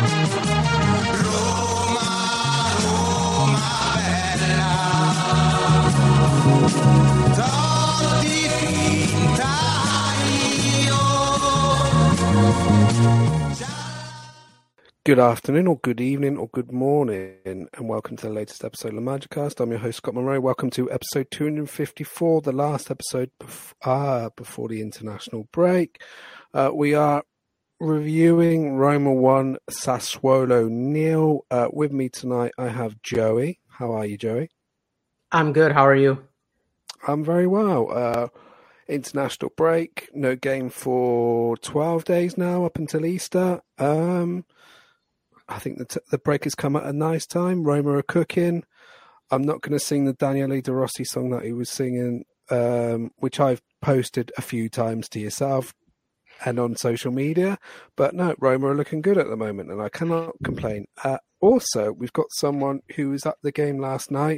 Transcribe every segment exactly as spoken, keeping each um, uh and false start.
Good afternoon, or good evening, or good morning, and welcome to the latest episode of the Magicast. I'm your host, Scott Monroe. Welcome to episode two hundred fifty-four, the last episode bef- ah, before the international break. Uh, we are reviewing Roma one, Sassuolo nil. Uh, with me tonight, I have Joey. How are you, Joey? I'm good. How are you? I'm very well. Uh, international break, no game for twelve days now, up until Easter. Um... I think the, t- the break has come at a nice time. Roma are cooking. I'm not going to sing the Daniele De Rossi song that he was singing, um, which I've posted a few times to yourself and on social media. But no, Roma are looking good at the moment, and I cannot complain. Uh, also, we've got someone who was at the game last night.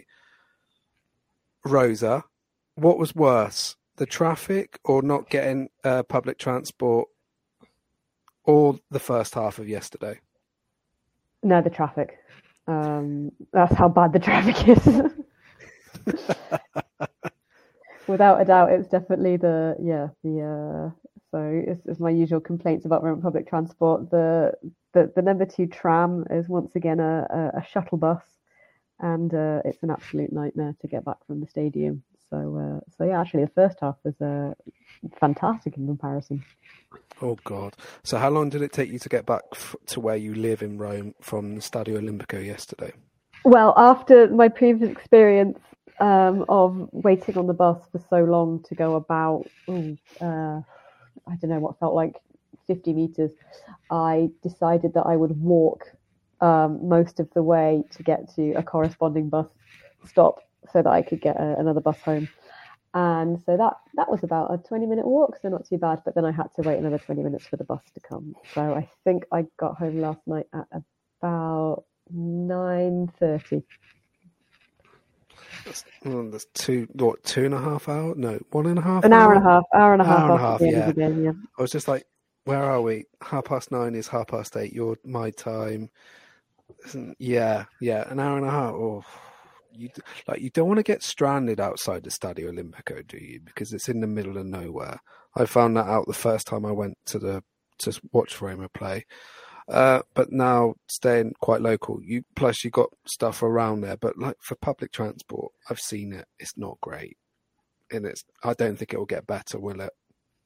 Rosa, what was worse, the traffic or not getting uh, public transport, or the first half of yesterday? No, the traffic. Um, that's how bad the traffic is. Without a doubt, it's definitely the yeah the. Uh, so it's, it's my usual complaints about Roman public transport. The the, the number two tram is once again a, a, a shuttle bus, and uh, it's an absolute nightmare to get back from the stadium. So uh, so yeah, actually the first half was uh, fantastic in comparison. Oh, God. So how long did it take you to get back f- to where you live in Rome from the Stadio Olimpico yesterday? Well, after my previous experience um, of waiting on the bus for so long to go about, ooh, uh, I don't know what felt like fifty metres, I decided that I would walk um, most of the way to get to a corresponding bus stop so that I could get a, another bus home. And so that, that was about a twenty-minute walk, so not too bad. But then I had to wait another twenty minutes for the bus to come. So I think I got home last night at about nine thirty. That's, well, that's two, what, two and a half hours? No, one and a half An hour hour? and a half, hour and a half Hour and a after half, the end yeah. of the game, yeah. I was just like, where are we? Half past nine is half past eight. Your my time. Isn't, yeah, yeah, an hour and a half. Oh, you like you don't want to get stranded outside the Stadio Olimpico, do you? Because it's in the middle of nowhere. I found that out the first time I went to the to watch Roma play. Uh, but now staying quite local, you plus you got stuff around there. But like for public transport, I've seen it. It's not great, and it's. I don't think it will get better, will it?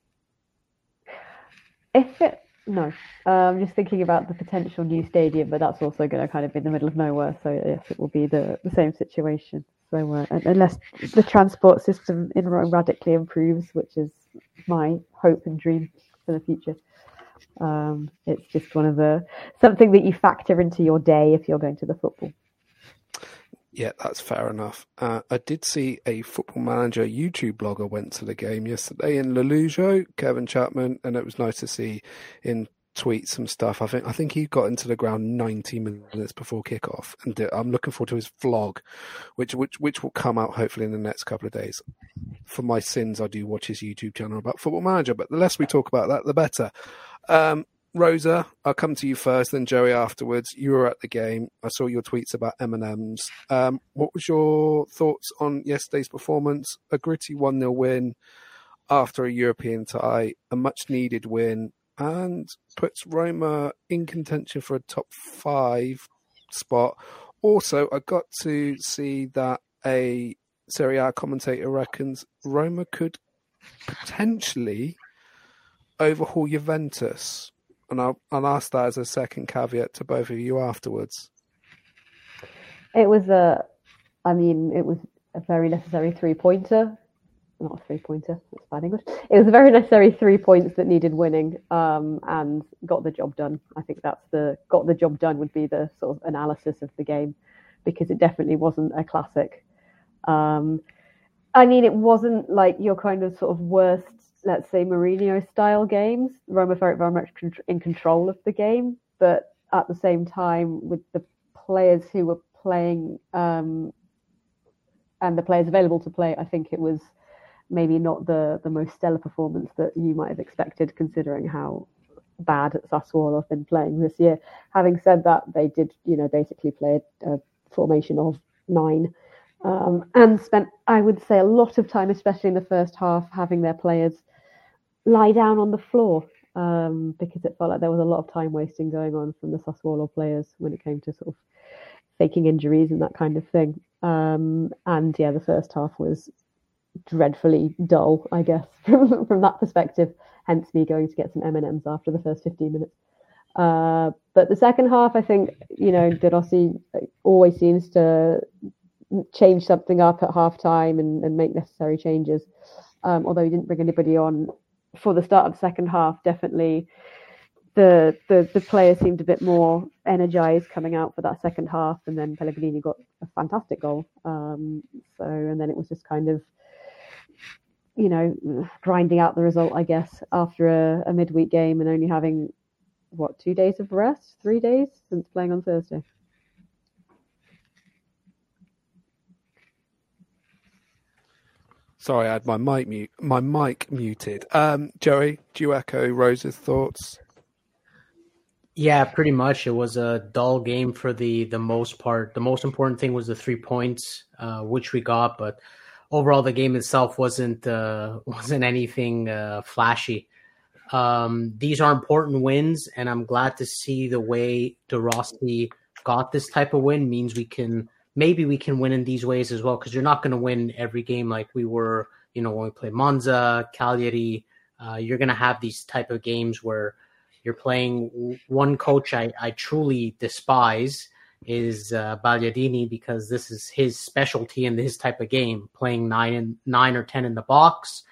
If it no, I'm um, just thinking about the potential new stadium, but that's also going to kind of be in the middle of nowhere. So yes, it will be the, the same situation. So uh, unless the transport system in Rome radically improves, which is my hope and dream for the future, um, it's just one of the something that you factor into your day if you're going to the football. Yeah, that's fair enough. Uh, I did see a Football Manager YouTube blogger went to the game yesterday in Lelujo, Kevin Chapman, and it was nice to see in tweet some stuff. I think I think he got into the ground ninety minutes before kickoff, and I'm looking forward to his vlog, which which which will come out hopefully in the next couple of days. For my sins, I do watch his YouTube channel about Football Manager, but the less we talk about that, the better. Um, Rosa, I'll come to you first, then Joey afterwards. You were at the game. I saw your tweets about M and M's. Um, what was your thoughts on yesterday's performance? A gritty one nil win after a European tie, a much-needed win, and puts Roma in contention for a top five spot. Also, I got to see that a Serie A commentator reckons Roma could potentially overhaul Juventus. And I'll, I'll ask that as a second caveat to both of you afterwards. It was a, I mean, it was a very necessary three-pointer. Not a three-pointer, that's bad English. It was a very necessary three points that needed winning um, and got the job done. I think that's the, got the job done would be the sort of analysis of the game, because it definitely wasn't a classic. Um, I mean, it wasn't like your kind of sort of worst, let's say, Mourinho-style games. Roma felt very much in control of the game, but at the same time, with the players who were playing um, and the players available to play, I think it was maybe not the, the most stellar performance that you might have expected, considering how bad Sassuolo have been playing this year. Having said that, they did, you know, basically play a, a formation of nine um, and spent, I would say, a lot of time, especially in the first half, having their players lie down on the floor um, because it felt like there was a lot of time wasting going on from the Sassuolo players when it came to sort of faking injuries and that kind of thing. Um, and yeah, the first half was dreadfully dull, I guess, from, from that perspective. Hence me going to get some M and M's after the first fifteen minutes. Uh, but the second half, I think, you know, De Rossi always seems to change something up at half time and, and make necessary changes. Um, although he didn't bring anybody on for the start of the second half, definitely the, the the players seemed a bit more energized coming out for that second half, and then Pellegrini got a fantastic goal. Um, so, and then it was just kind of, you know, grinding out the result, I guess, after a, a midweek game and only having, what, two days of rest, three days since playing on Thursday. Sorry, I had my mic mute, my mic muted. Um, Joey, do you echo Rose's thoughts? Yeah, pretty much. It was a dull game for the the most part. The most important thing was the three points, uh, which we got, but overall the game itself wasn't uh, wasn't anything uh, flashy. Um, these are important wins, and I'm glad to see the way De Rossi got this type of win means we can maybe we can win in these ways as well, because you're not going to win every game like we were, you know, when we played Monza, Cagliari. Uh, you're going to have these type of games where you're playing. One coach I, I truly despise is uh, Bagliardini, because this is his specialty in his type of game, playing nine and nine or ten in the box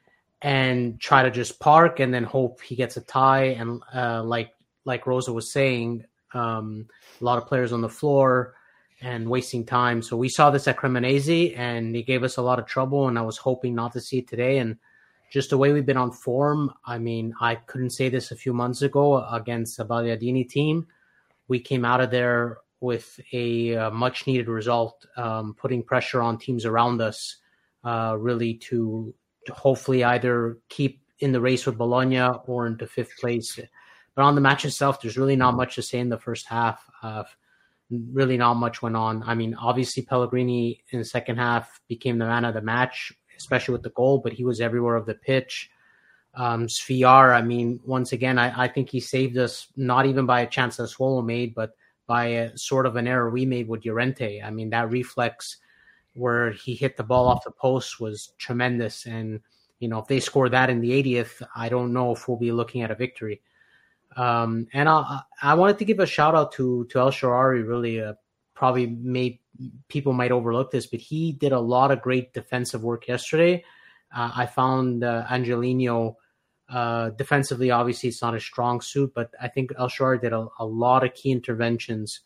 and try to just park and then hope he gets a tie. And uh, like like Rosa was saying, um, a lot of players on the floor and wasting time. So we saw this at Cremonese, and he gave us a lot of trouble, and I was hoping not to see it today. And just the way we've been on form, I mean, I couldn't say this a few months ago against a Bagliardini team. We came out of there with a, a much-needed result, um, putting pressure on teams around us, uh, really to, to hopefully either keep in the race with Bologna or into fifth place. But on the match itself, there's really not much to say in the first half. Uh, really not much went on. I mean, obviously Pellegrini in the second half became the man of the match, especially with the goal, but he was everywhere of the pitch. Um, Sviar, I mean, once again, I, I think he saved us, not even by a chance that Swallow made, but by a sort of an error we made with Llorente. I mean, that reflex where he hit the ball off the post was tremendous. And, you know, if they score that in the eightieth, I don't know if we'll be looking at a victory. Um, and I, I wanted to give a shout out to, to El Shaarawy, really, uh, probably made people might overlook this, but he did a lot of great defensive work yesterday. Uh, I found uh, Angelino uh, defensively, obviously it's not a strong suit, but I think El Shaarawy did a, a lot of key interventions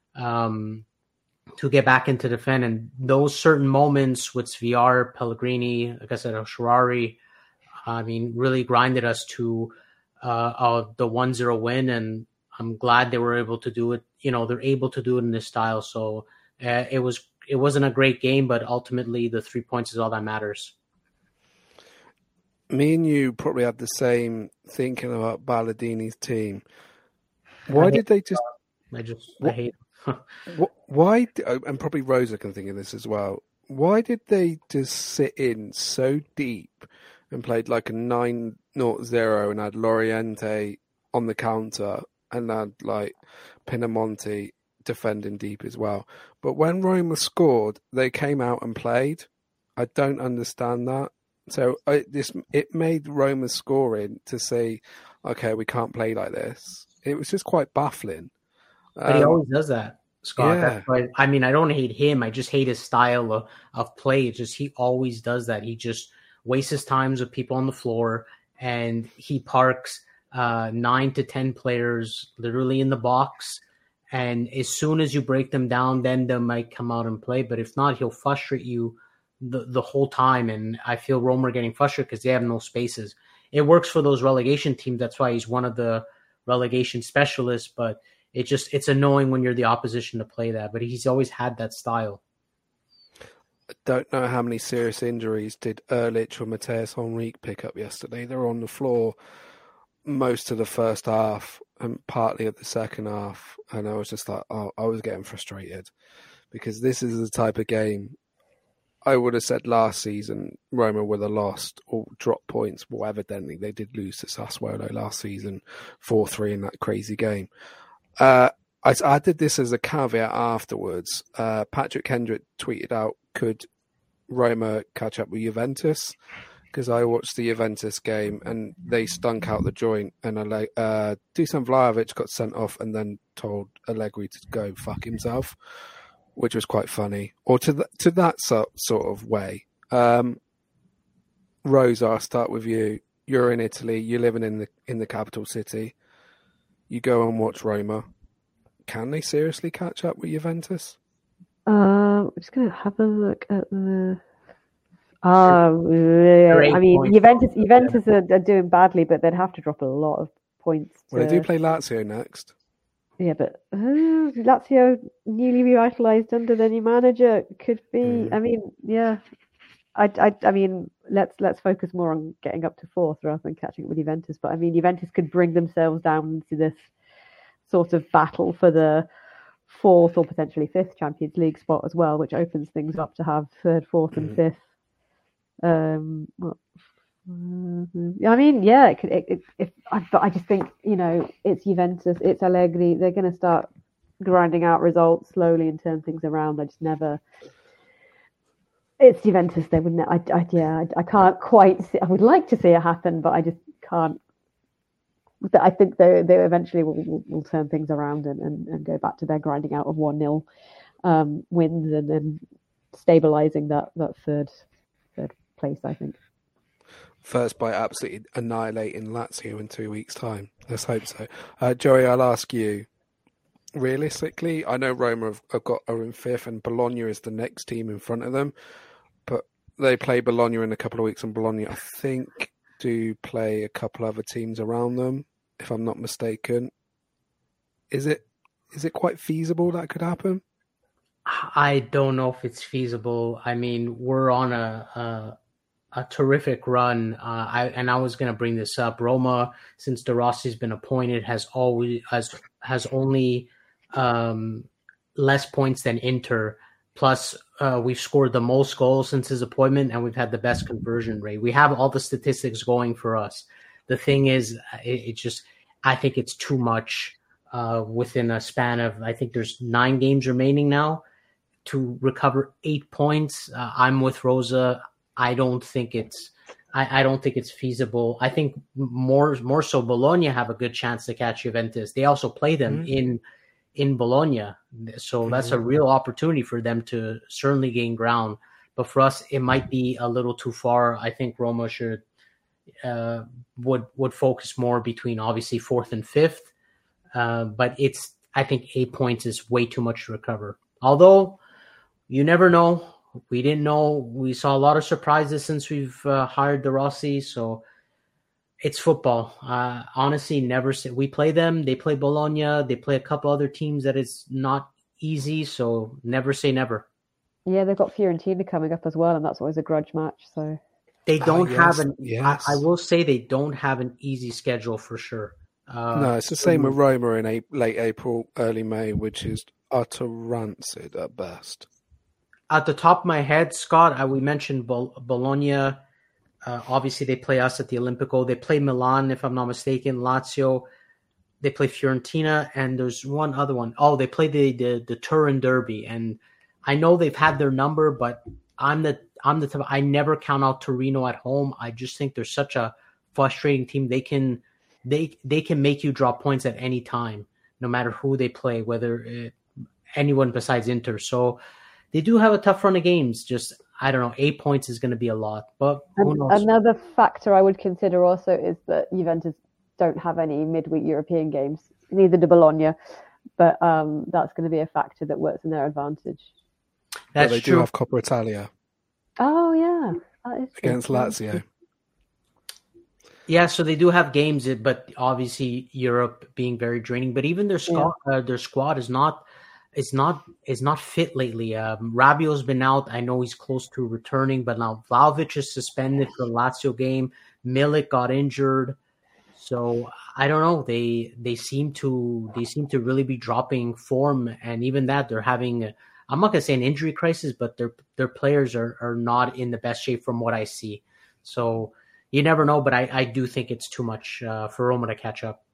um, to get back into defend. And those certain moments with Sviar, Pellegrini, like I said, El Shaarawy, I mean, really grinded us to uh, uh, the one zero win. And I'm glad they were able to do it. You know, they're able to do it in this style. So uh, it was, it wasn't a great game, but ultimately the three points is all that matters. Me and you probably had the same thinking about Ballardini's team. Why did they just... I just, what, I hate what, why, and probably Rosa can think of this as well, why did they just sit in so deep and played like a nine zero zero and had Loriente on the counter and had like Pinamonti defending deep as well? But when Roma scored, they came out and played. I don't understand that. So I, this it made Roma scoring to say, okay, we can't play like this. It was just quite baffling. But um, he always does that, Scott. Yeah. That's why, I mean, I don't hate him. I just hate his style of, of play. It's just he always does that. He just wastes his times with people on the floor, and he parks uh, nine to ten players literally in the box. And as soon as you break them down, then they might come out and play. But if not, he'll frustrate you the, the whole time. And I feel Roma are getting frustrated because they have no spaces. It works for those relegation teams. That's why he's one of the relegation specialists. But it just it's annoying when you're the opposition to play that. But he's always had that style. I don't know how many serious injuries did Ehrlich or Mateus Henrique pick up yesterday. They're on the floor most of the first half and partly of the second half, and I was just like, oh, I was getting frustrated because this is the type of game I would have said last season Roma would have lost or dropped points. Well, evidently they did lose to Sassuolo last season, four three in that crazy game. Uh, I added this as a caveat afterwards. Uh, Patrick Kendrick tweeted out, could Roma catch up with Juventus? Because I watched the Juventus game and they stunk out the joint, and uh, Dusan Vlahovic got sent off and then told Allegri to go fuck himself, which was quite funny. Or to th- to that so- sort of way. Um, Rosa, I'll start with you. You're in Italy. You're living in the in the capital city. You go and watch Roma. Can they seriously catch up with Juventus? Uh, I'm just going to have a look at the... Um, I mean, Juventus Juventus are, are doing badly, but they'd have to drop a lot of points. To... Well, they do play Lazio next. Yeah, but uh, Lazio newly revitalized under the new manager could be. Mm. I mean, yeah, I, I, I mean, let's let's focus more on getting up to fourth rather than catching up with Juventus. But I mean, Juventus could bring themselves down to this sort of battle for the fourth or potentially fifth Champions League spot as well, which opens things up to have third, fourth, and mm. fifth. Um, well, uh, I mean, yeah, it could. It, it, if, I, but I just think, you know, it's Juventus, it's Allegri. They're going to start grinding out results slowly and turn things around. I just never. It's Juventus. They wouldn't. I, I yeah. I, I can't quite. See, I would like to see it happen, but I just can't. I think they they eventually will, will, will turn things around and, and, and go back to their grinding out of one nil um, wins and then stabilizing that that third. place, I think. First by absolutely annihilating Lazio in two weeks' time. Let's hope so. Uh, Joey, I'll ask you, realistically, I know Roma have, have got are in fifth and Bologna is the next team in front of them, but they play Bologna in a couple of weeks, and Bologna, I think, do play a couple other teams around them, if I'm not mistaken. Is it is it quite feasible that could happen? I don't know if it's feasible. I mean, we're on a a, a terrific run. Uh, I and I was going to bring this up. Roma, since De Rossi's been appointed, has always has has only um, less points than Inter. Plus, uh, we've scored the most goals since his appointment, and we've had the best conversion rate. We have all the statistics going for us. The thing is, it, it just I think it's too much uh, within a span of. I think there's nine games remaining now to recover eight points. Uh, I'm with Rosa. I don't think it's I, I don't think it's feasible. I think more more so Bologna have a good chance to catch Juventus. They also play them mm-hmm. in in Bologna. So mm-hmm. that's a real opportunity for them to certainly gain ground. But for us, it might be a little too far. I think Roma should uh, would would focus more between obviously fourth and fifth. Uh, but it's I think eight points is way too much to recover. Although you never know. We didn't know. We saw a lot of surprises since we've uh, hired De Rossi. So it's football. Uh, honestly, never say we play them. They play Bologna. They play a couple other teams that is not easy. So never say never. Yeah, they've got Fiorentina coming up as well, and that's always a grudge match. So they don't oh, yes, have an. Yes. I, I will say they don't have an easy schedule for sure. Uh, no, it's the same with Roma in a, late April, early May, which is utter rancid at best. At the top of my head, Scott, I, we mentioned Bol- Bologna. Uh, obviously, they play us at the Olimpico. They play Milan, if I'm not mistaken. Lazio. They play Fiorentina, and there's one other one. Oh, they play the the, the Turin Derby, and I know they've had their number, but I'm the I'm the type, I never count out Torino at home. I just think they're such a frustrating team. They can they they can make you drop points at any time, no matter who they play, whether it, anyone besides Inter. So. They do have a tough run of games. Just, I don't know, eight points is going to be a lot. But who knows? Another factor I would consider also is that Juventus don't have any midweek European games. Neither do Bologna. But um, that's going to be a factor that works in their advantage. But That's they true. do have Coppa Italia. Oh, yeah. That is against true. Lazio. Yeah, so they do have games, but obviously Europe being very draining. But even their squad, yeah. uh, their squad is not... It's not is not fit lately. Um, Rabiot's been out. I know he's close to returning, but now Vlahovic is suspended for the Lazio game. Milik got injured. So I don't know. They they seem to they seem to really be dropping form, and even that they're having. A, I'm not gonna say an injury crisis, but their their players are, are not in the best shape from what I see. So you never know, but I, I do think it's too much uh, for Roma to catch up.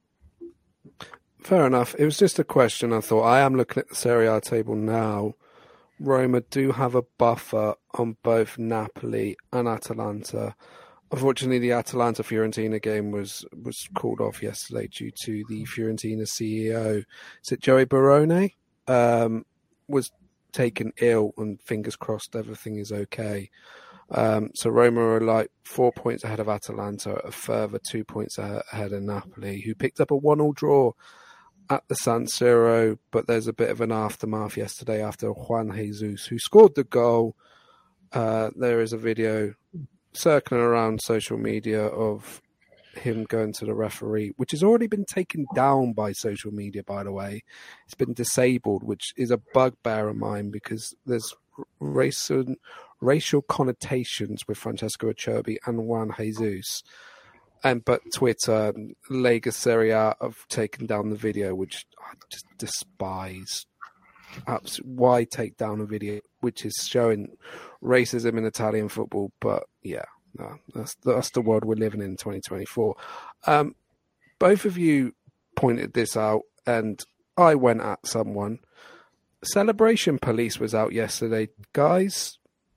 Fair enough. It was just a question. I thought I am looking at the Serie A table now. Roma do have a buffer on both Napoli and Atalanta. Unfortunately, the Atalanta-Fiorentina game was, was called off yesterday due to the Fiorentina C E O, is it Joey Barone, um, was taken ill, and fingers crossed everything is okay. Um, so Roma are like four points ahead of Atalanta, a further two points ahead of Napoli, who picked up a one-all draw at the San Siro, but there's a bit of an aftermath yesterday after Juan Jesus, who scored the goal. Uh, there is a video circling around social media of him going to the referee, which has already been taken down by social media, by the way. It's been disabled, which is a bugbear of mine because there's racial, racial connotations with Francesco Acerbi and Juan Jesus. And but Twitter, Lega Serie A have taken down the video, which I just despise. Absolutely. Why take down a video which is showing racism in Italian football? But yeah, no, that's that's the world we're living in, twenty twenty-four. Um, both of you pointed this out, and I went at someone. Celebration Police was out yesterday, guys.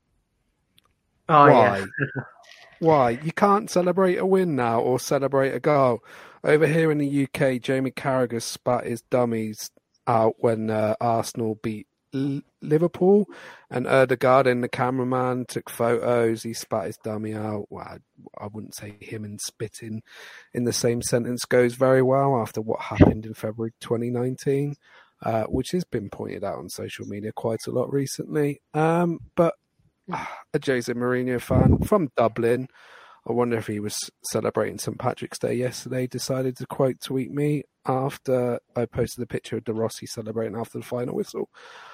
Oh, Why? yeah. Why? You can't celebrate a win now or celebrate a goal. Over here in the U K, Jamie Carragher spat his dummies out when uh, Arsenal beat L- Liverpool, and Erdegaard, the cameraman, took photos. He spat his dummy out. Well, I, I wouldn't say him and spitting in the same sentence goes very well after what happened in February twenty nineteen, uh, which has been pointed out on social media quite a lot recently. Um, but a Jose Mourinho fan from Dublin, I wonder if he was celebrating Saint Patrick's Day yesterday, decided to quote tweet me after I posted a picture of De Rossi celebrating after the final whistle.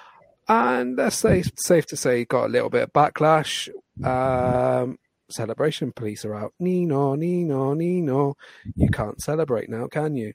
And that's safe, safe to say he got a little bit of backlash. Um, celebration police are out. Nino, Nino, Nino. You can't celebrate now, can you?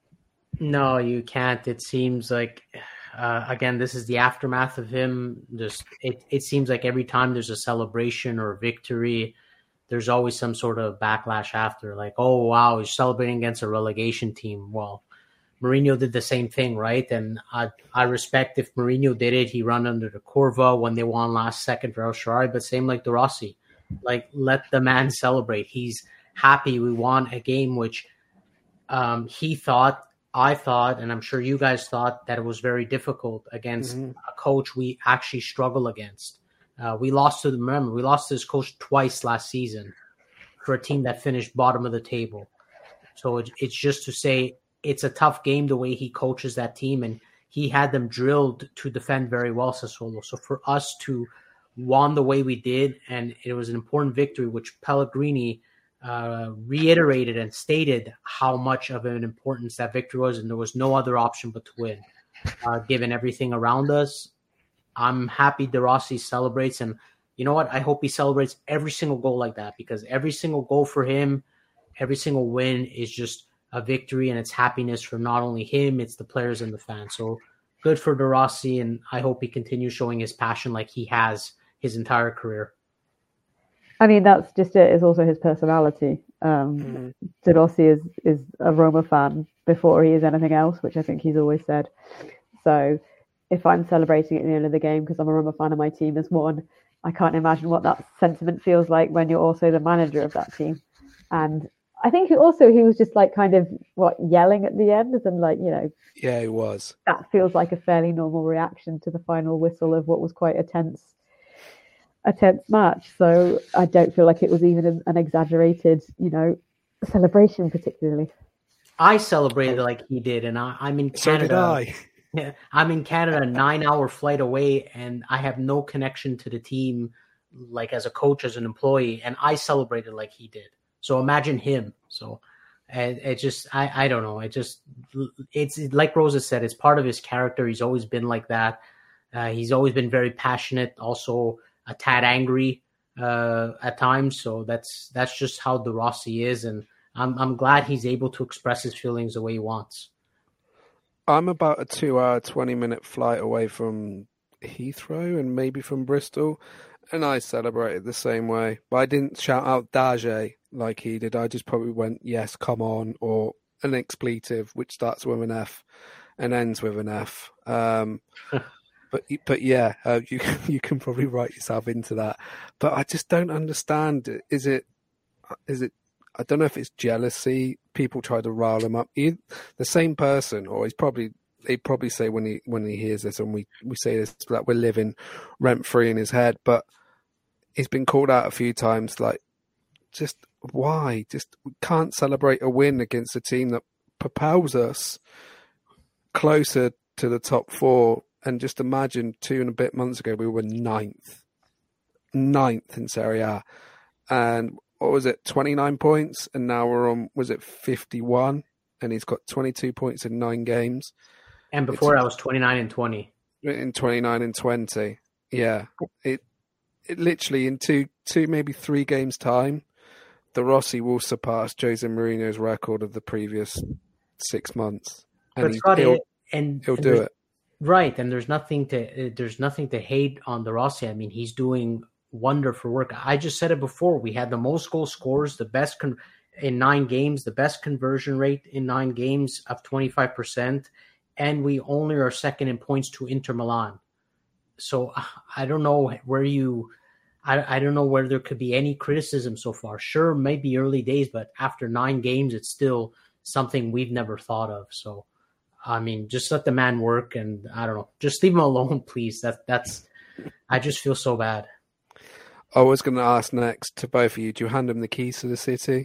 No, you can't. It seems like... Uh, again, this is the aftermath of him. Just it, it seems like every time there's a celebration or a victory, there's always some sort of backlash after. Like, oh, wow, he's celebrating against a relegation team. Well, Mourinho did the same thing, right? And I I respect if Mourinho did it. He ran under the curva when they won last second for El Shaarawy, but same like De Rossi. Like, let the man celebrate. He's happy we won a game which um, he thought, I thought, and I'm sure you guys thought, that it was very difficult against mm-hmm. a coach we actually struggle against. Uh, we lost to the remember we lost to this coach twice last season for a team that finished bottom of the table. So it, it's just to say it's a tough game the way he coaches that team, and he had them drilled to defend very well, Sassuolo. So for us to won the way we did, and it was an important victory, which Pellegrini Uh, reiterated and stated how much of an importance that victory was, and there was no other option but to win. Uh, given everything around us, I'm happy De Rossi celebrates, and you know what? I hope he celebrates every single goal like that, because every single goal for him, every single win is just a victory, and it's happiness for not only him, it's the players and the fans. So good for De Rossi, and I hope he continues showing his passion like he has his entire career. I mean, that's just it. It's also his personality. Um, mm. De Rossi is, is a Roma fan before he is anything else, which I think he's always said. So if I'm celebrating at the end of the game because I'm a Roma fan and my team has won, I can't imagine what that sentiment feels like when you're also the manager of that team. And I think also he was just like kind of, what, yelling at the end? And like, you know. Yeah, he was. That feels like a fairly normal reaction to the final whistle of what was quite a tense a tense match. So I don't feel like it was even an exaggerated, you know, celebration particularly. I celebrated like he did, and I, I'm in Canada. So did I. Yeah, I'm in Canada, a nine-hour flight away, and I have no connection to the team, like as a coach, as an employee, and I celebrated like he did. So imagine him. So it, it just, I, I don't know. It just, it's like Rosa said, it's part of his character. He's always been like that. Uh, he's always been very passionate, also a tad angry uh, at times. So that's that's just how De Rossi is, and I'm I'm glad he's able to express his feelings the way he wants. I'm about a two-hour, twenty-minute flight away from Heathrow and maybe from Bristol, and I celebrated the same way. But I didn't shout out Daje like he did. I just probably went, yes, come on, or an expletive, which starts with an F and ends with an F. Um, but but yeah, uh, you, you can probably write yourself into that. But I just don't understand. Is it is it... I don't know if it's jealousy. People try to rile him up. He, the same person, or he's probably he'd probably say when he when he hears this, and we, we say this, that we're living rent free in his head. But he's been called out a few times. Like, just why? Just we can't celebrate a win against a team that propels us closer to the top four. And just imagine two and a bit months ago we were ninth, ninth in Serie A, and what was it, twenty-nine points, and now we're on, was it fifty-one, and he's got twenty-two points in nine games. And before it's, I was twenty-nine and twenty. In twenty-nine and twenty, yeah. It it literally in two, two maybe three games' time, De Rossi will surpass Jose Mourinho's record of the previous six months. And but he, Scott, he'll, it, and he'll and do it. Right, and there's nothing to uh, there's nothing to hate on De Rossi. I mean, he's doing wonderful work. I just said it before. We had the most goal scorers, the best con- in nine games, the best conversion rate in nine games of twenty-five percent, and we only are second in points to Inter Milan. So I don't know where you, I, I don't know where there could be any criticism so far. Sure, maybe early days, but after nine games, it's still something we've never thought of. So, I mean, just let the man work, and I don't know, just leave him alone, please. That that's, I just feel so bad. I was going to ask next to both of you, do you hand him the keys to the city?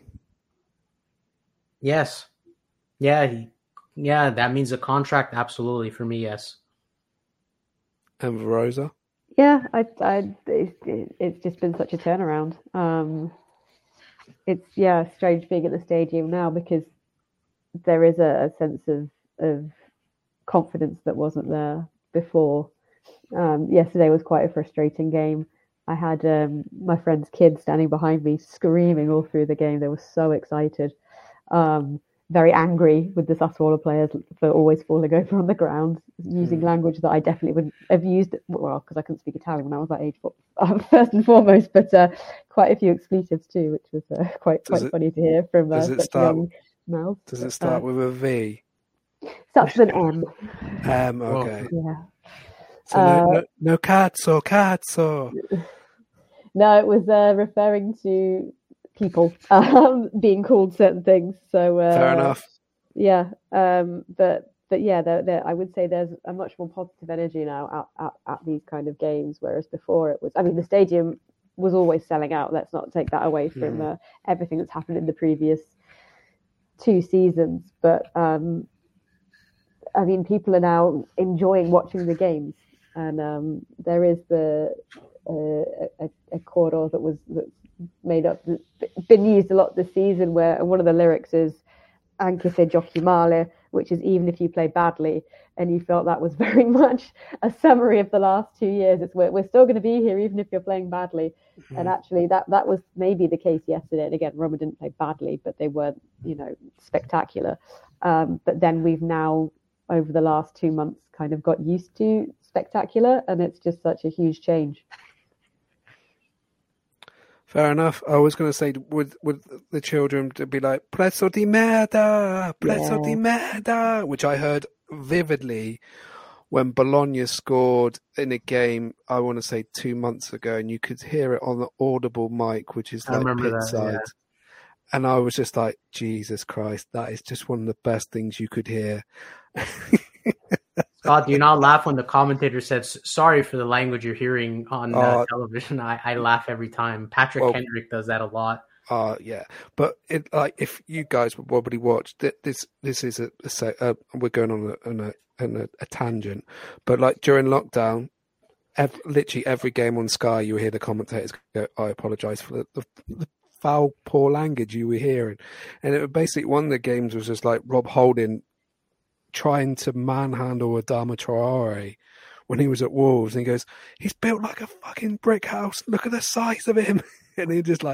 Yes. Yeah. He, yeah, that means a contract. Absolutely. For me, yes. And Rosa? Yeah, I, I, it's, it's just been such a turnaround. Um, it's, yeah, strange being at the stadium now because there is a, a sense of, of confidence that wasn't there before. Um, yesterday was quite a frustrating game. I had um, my friend's kids standing behind me screaming all through the game. They were so excited, um, very angry with the Sassuolo players for always falling over on the ground, using mm. language that I definitely wouldn't have used, well, because I couldn't speak Italian when I was that age, uh, first and fourmost, but uh, quite a few expletives too, which was uh, quite quite it, funny to hear from uh, such start, young mouths. Does it start uh, with a V? Starts with an M. M, okay. Yeah. So uh, no, no, no cazzo, cazzo. No, it was uh, referring to people um, being called certain things. So uh, fair enough. Yeah, um, but but yeah, there, there, I would say there's a much more positive energy now at, at, at these kind of games, whereas before it was. I mean, the stadium was always selling out. Let's not take that away from mm. uh, everything that's happened in the previous two seasons. But um, I mean, people are now enjoying watching the games. And um, there is the uh, a, a coro that was that's made up, been used a lot this season, where one of the lyrics is "Anche se giochi male," which is even if you play badly. And you felt that was very much a summary of the last two years. It's we're, we're still going to be here even if you're playing badly. Mm-hmm. And actually, that that was maybe the case yesterday. And again, Roma didn't play badly, but they weren't, you know, spectacular. Um, but then we've now, over the last two months, kind of got used to spectacular, and it's just such a huge change. Fair enough. I was going to say with with the children to be like "Prezzo di merda, prezzo yeah. di merda," which I heard vividly when Bologna scored in a game, I want to say two months ago, and you could hear it on the audible mic, which is like pit side. Yeah. And I was just like, Jesus Christ, that is just one of the best things you could hear. Scott, do you not laugh when the commentator says, sorry for the language you're hearing on uh, uh, television? I, I laugh every time. Patrick well, Kendrick does that a lot. Uh, yeah. But it, like, if you guys would probably watch, this This is a, a, a we're going on a, on a, on a, a tangent. But like during lockdown, every, literally every game on Sky, you hear the commentators go, I apologise for the, the, the foul, poor language you were hearing. And it basically, one of the games was just like Rob Holding trying to manhandle Adama Traore when he was at Wolves, and he goes, he's built like a fucking brick house, look at the size of him. And he just like,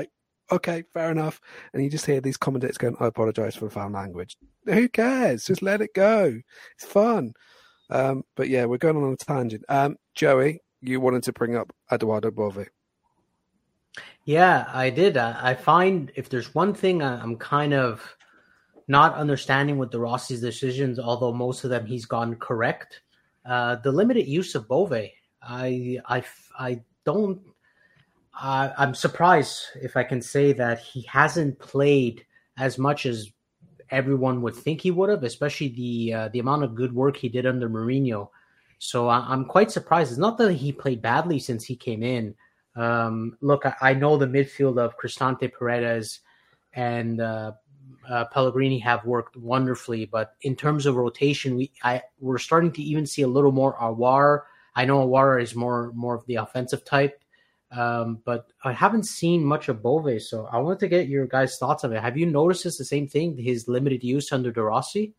okay, fair enough. And you just hear these commentators going, I apologise for the foul language. Who cares? Just let it go. It's fun. Um, but yeah, we're going on a tangent. Um, Joey, you wanted to bring up Eduardo Bove. Yeah, I did. I, I find if there's one thing I'm kind of not understanding with De Rossi's decisions, although most of them he's gotten correct, uh, the limited use of Bove. I, I, I don't, uh, I'm surprised if I can say that he hasn't played as much as everyone would think he would have, especially the uh, the amount of good work he did under Mourinho. So I, I'm quite surprised. It's not that he played badly since he came in. Um, look, I, I know the midfield of Cristante, Paredes, and uh, uh, Pellegrini have worked wonderfully, but in terms of rotation, we I we're starting to even see a little more Aouar. I know Aouar is more more of the offensive type, um, but I haven't seen much of Bove. So I wanted to get your guys' thoughts on it. Have you noticed this the same thing? His limited use under De Rossi?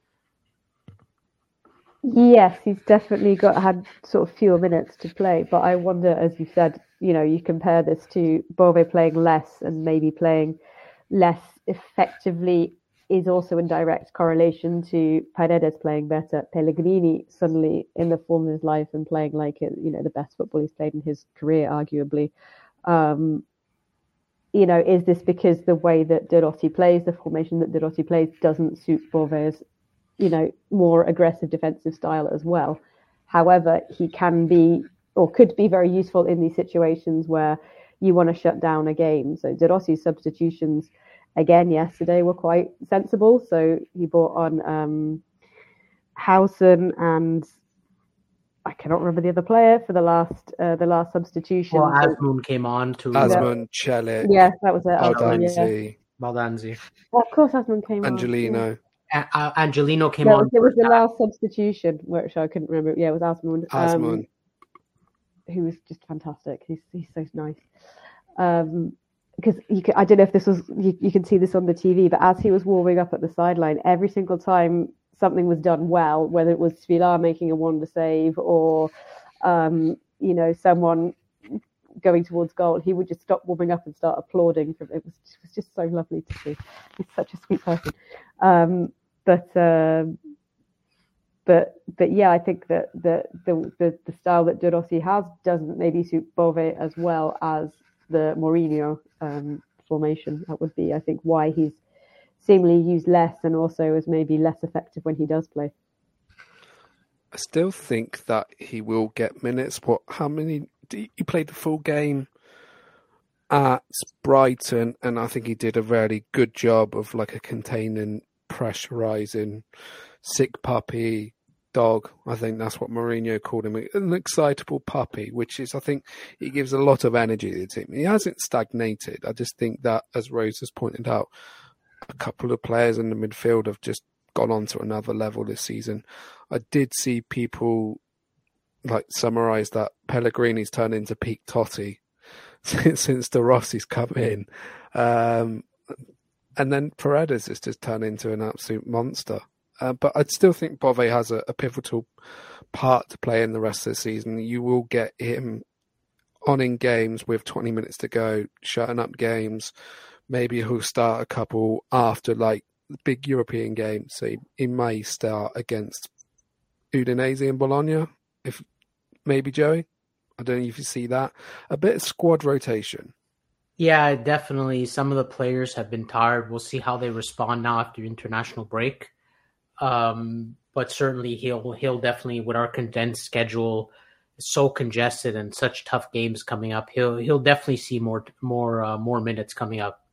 Yes, he's definitely got had sort of fewer minutes to play. But I wonder, as you said, you know, you compare this to Bove playing less and maybe playing less effectively is also in direct correlation to Paredes playing better. Pellegrini suddenly in the form of his life and playing like it, you know, the best football he's played in his career, arguably. Um, you know, is this because the way that De Rossi plays, the formation that De Rossi plays, doesn't suit Bove's, you know, more aggressive defensive style as well? However, he can be or could be very useful in these situations where you want to shut down a game. So De Rossi's substitutions, again, yesterday were quite sensible. So he brought on um, Howson and I cannot remember the other player for the last uh, the last substitution. Well, Azmoun came on to Azmoun, Celik. Yeah, that was it. Baldanzi. Yeah. Baldanzi. Well, of course, Azmoun came Angelino. on. Yeah. Uh, Angelino came yeah, on. It was the last substitution, which I couldn't remember. Yeah, it was Azmoun. Azmoun. Um, who was just fantastic. He's he's so nice. Um, because you can, I don't know if this was you, you can see this on the T V, but as he was warming up at the sideline, every single time something was done well, whether it was Svilar making a wonder save or um, you know, someone going towards goal, he would just stop warming up and start applauding. It was, it was just so lovely to see. He's such a sweet person. Um, but uh, but but yeah, I think that the the the, the style that De Rossi has doesn't maybe suit Bove as well as the Mourinho um, formation. That would be, I think, why he's seemingly used less and also is maybe less effective when he does play. I still think that he will get minutes. What? How many? He played the full game at Brighton, and I think he did a very good job of like a containing, pressurising, sick puppy dog. I think that's what Mourinho called him, an excitable puppy, which is, I think, he gives a lot of energy to the team. He hasn't stagnated. I just think that, as Rose has pointed out, a couple of players in the midfield have just gone on to another level this season. I did see people like summarise that Pellegrini's turned into peak Totti since, since De Rossi's come in. Um, and then Paredes has just turned into an absolute monster. Uh, but I'd still think Bove has a, a pivotal part to play in the rest of the season. You will get him on in games with twenty minutes to go, shutting up games. Maybe he'll start a couple after like big European games. So he, he may start against Udinese and Bologna. If maybe Joey, I don't know if you see that. A bit of squad rotation. Yeah, definitely. Some of the players have been tired. We'll see how they respond now after international break. Um, but certainly he'll he'll definitely, with our condensed schedule, so congested and such tough games coming up, he'll he'll definitely see more more uh, more minutes coming up.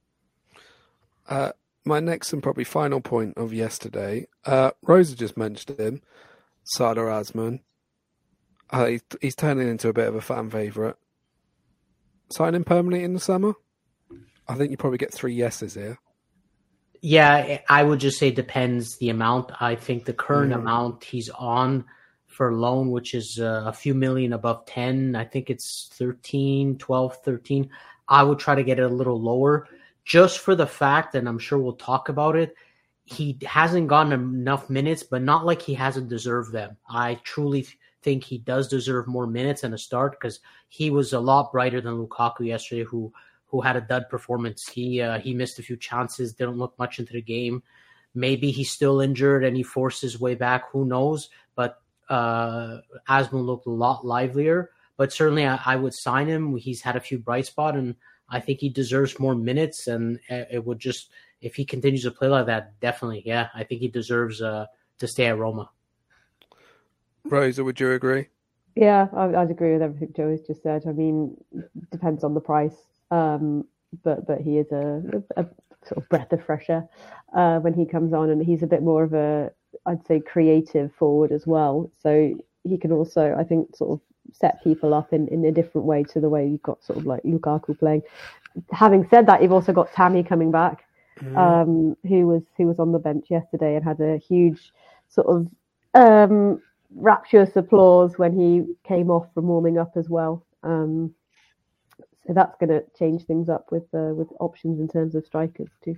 Uh, my next and probably final point of yesterday, uh, Rosa just mentioned him, Sardar Azmoun. Uh, he's, he's turning into a bit of a fan favourite. Sign him permanently in the summer? I think you probably get three yeses here. Yeah, I would just say depends the amount. I think the current mm. amount he's on for loan, which is uh, a few million above ten, I think it's thirteen, twelve, thirteen. I would try to get it a little lower just for the fact, and I'm sure we'll talk about it, he hasn't gotten enough minutes, but not like he hasn't deserved them. I truly th- think he does deserve more minutes and a start because he was a lot brighter than Lukaku yesterday, who who had a dud performance. He uh, he missed a few chances, didn't look much into the game. Maybe he's still injured and he forced his way back. Who knows? But uh, Azmoun looked a lot livelier. But certainly I, I would sign him. He's had a few bright spots, and I think he deserves more minutes. And it would just, if he continues to play like that, definitely, yeah, I think he deserves uh, to stay at Roma. Rosa, would you agree? Yeah, I, I'd agree with everything Joey's just said. I mean, depends on the price, um, but but he is a, a, a sort of breath of fresh air uh, when he comes on, and he's a bit more of a, I'd say, creative forward as well. So he can also, I think, sort of set people up in, in a different way to the way you've got sort of like Lukaku playing. Having said that, you've also got Tammy coming back, mm. um, who was who was on the bench yesterday and had a huge sort of um, rapturous applause when he came off from warming up as well. Um, so that's going to change things up with uh, with options in terms of strikers too.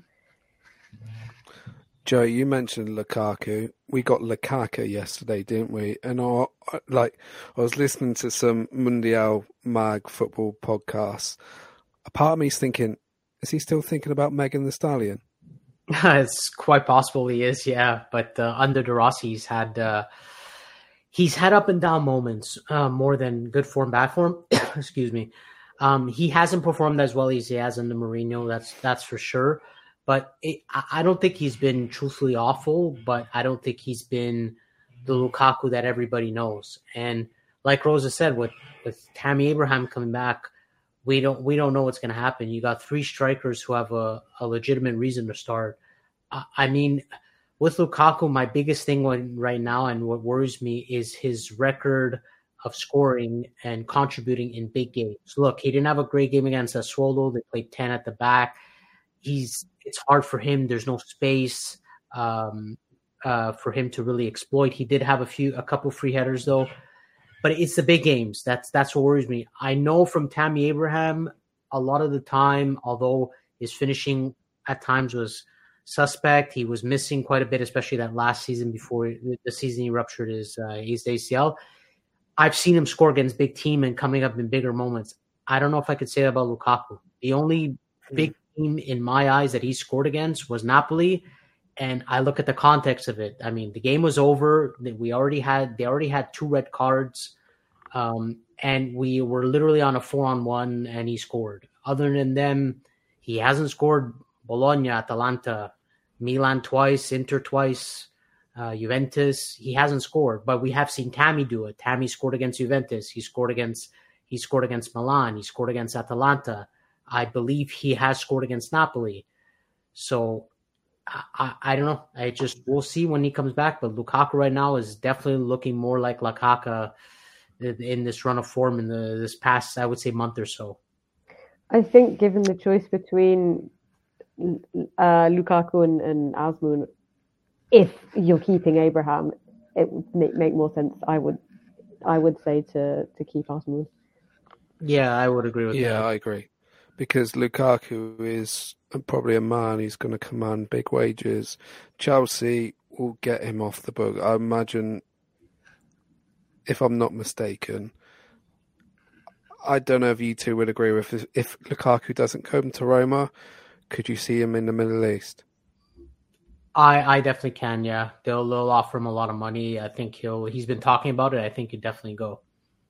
Joe, you mentioned Lukaku. We got Lukaku yesterday, didn't we? And I, like, I was listening to some Mundial Mag football podcasts. A part of me's thinking, is he still thinking about Megan Thee Stallion? It's quite possible he is, yeah. But uh, under De Rossi, he's had uh, he's had up and down moments, uh, more than good form, bad form. Excuse me. Um, he hasn't performed as well as he has under Mourinho. That's that's for sure. But it, I don't think he's been truthfully awful, but I don't think he's been the Lukaku that everybody knows. And like Rosa said, with, with Tammy Abraham coming back, we don't we don't know what's going to happen. You got three strikers who have a, a legitimate reason to start. I, I mean, with Lukaku, my biggest thing right now and what worries me is his record of scoring and contributing in big games. Look, he didn't have a great game against Sassuolo. They played ten at the back. He's it's hard for him. There's no space um, uh, for him to really exploit. He did have a few, a couple free headers though, but it's the big games. That's that's what worries me. I know from Tammy Abraham, a lot of the time, although his finishing at times was suspect, he was missing quite a bit, especially that last season before the season he ruptured his uh, his A C L. I've seen him score against big team and coming up in bigger moments. I don't know if I could say that about Lukaku. The only big team in my eyes that he scored against was Napoli, and I look at the context of it. I mean, the game was over. We already had they already had two red cards, um, and we were literally on a four-on-one, and he scored. Other than them, he hasn't scored Bologna, Atalanta, Milan twice, Inter twice, uh, Juventus. He hasn't scored, but we have seen Tammy do it. Tammy scored against Juventus. He scored against he scored against Milan. He scored against Atalanta. I believe he has scored against Napoli. So I, I, I don't know. I just we'll see when he comes back. But Lukaku right now is definitely looking more like Lukaku in this run of form in the this past, I would say, month or so. I think given the choice between uh, Lukaku and, and Azmoun, if you're keeping Abraham, it would make, make more sense. I would I would say to, to keep Azmoun. Yeah, I would agree with yeah, that. Yeah, I agree. Because Lukaku is probably a man who's going to command big wages. Chelsea will get him off the book. I imagine, if I'm not mistaken, I don't know if you two would agree with if, if Lukaku doesn't come to Roma, could you see him in the Middle East? I, I definitely can, yeah. They'll, they'll offer him a lot of money. I think he'll. He's been talking about it. I think he'd definitely go.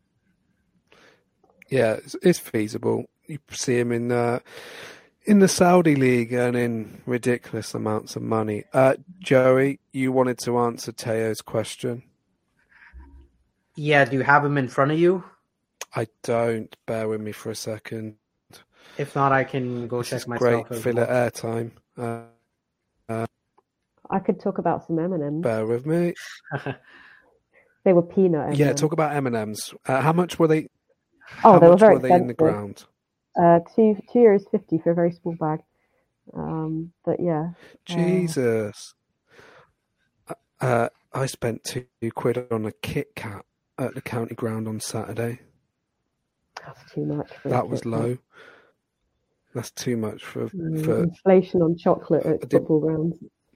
Yeah, it's, it's feasible. You see him in uh, in the Saudi league earning ridiculous amounts of money. Uh, Joey, you wanted to answer Teo's question. Yeah, do you have him in front of you? I don't. Bear with me for a second. If not, I can go this check is myself. Great filler well. Airtime. Uh, uh, I could talk about some M and M's. Bear with me. They were peanut M and M's. Yeah, talk about M and M's. Uh, how much were they? Oh, how they were much very were they expensive. in the ground? Uh, two two euros fifty for a very small bag. Um, but yeah. Jesus. Uh, uh, I spent two quid on a Kit Kat at the county ground on Saturday. That's too much. For that was low. That's too much for, mm, for inflation on chocolate at football grounds.